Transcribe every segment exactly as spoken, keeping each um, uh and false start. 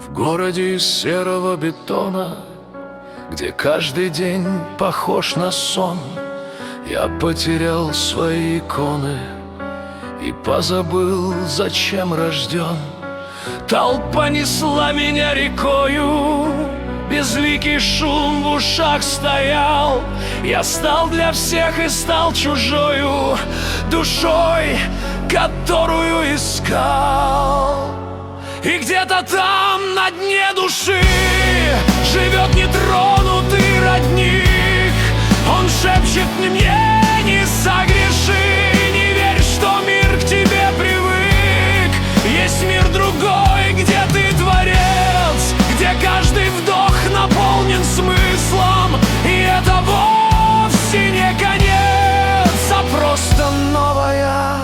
В городе из серого бетона, где каждый день похож на сон, я потерял свои иконы и позабыл, зачем рожден. Толпа несла меня рекою, безликий шум в ушах стоял. Я стал для всех и стал чужою душой, которую искал. И где-то там, на дне души, живет нетронутый родник. Он шепчет мне: не согреши, не верь, что мир к тебе привык. Есть мир другой, где ты творец, где каждый вдох наполнен смыслом. И это вовсе не конец, а просто новая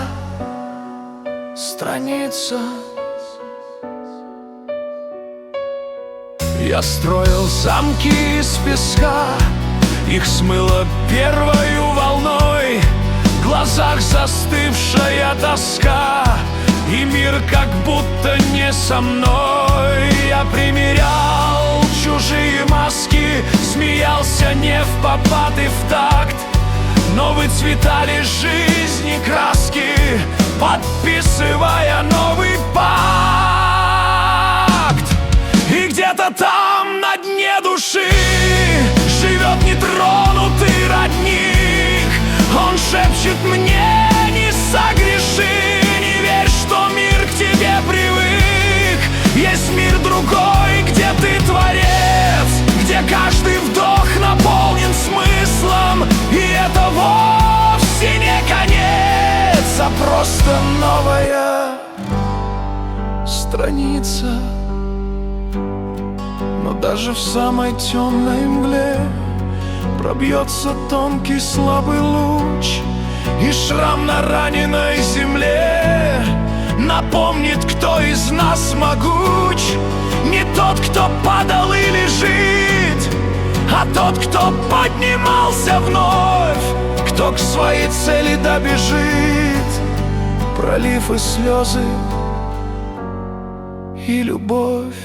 страница. Я строил замки из песка, их смыло первою волной. В глазах застывшая тоска, и мир как будто не со мной. Я примерял чужие маски, смеялся не впопад и в такт, но выцветали жизни краски, подписывая новый пакт. И где-то там, на дне души, живет нетронутый родник. Он шепчет мне: не согреши, не верь, что мир к тебе привык. Есть мир другой, где ты творец, где каждый вдох наполнен смыслом. И это вовсе не конец, а просто новая страница. Но даже в самой темной мгле пробьется тонкий слабый луч, и шрам на раненой земле напомнит, кто из нас могуч. Не тот, кто падал и лежит, а тот, кто поднимался вновь, кто к своей цели добежит, пролив и слезы, и любовь.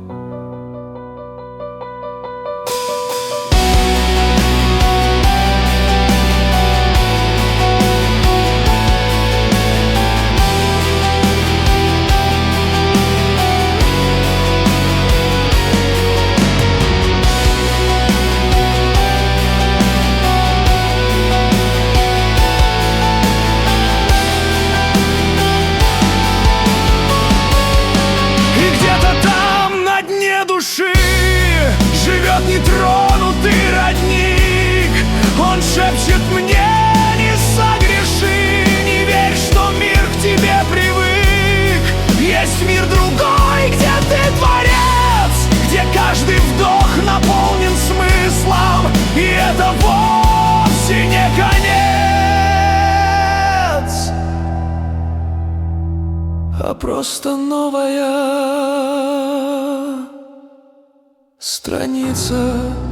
Живет нетронутый родник. Он шепчет мне: не согреши, не верь, что мир к тебе привык. Есть мир другой, где ты творец, где каждый вдох наполнен смыслом. И это вовсе не конец, а просто новая страница.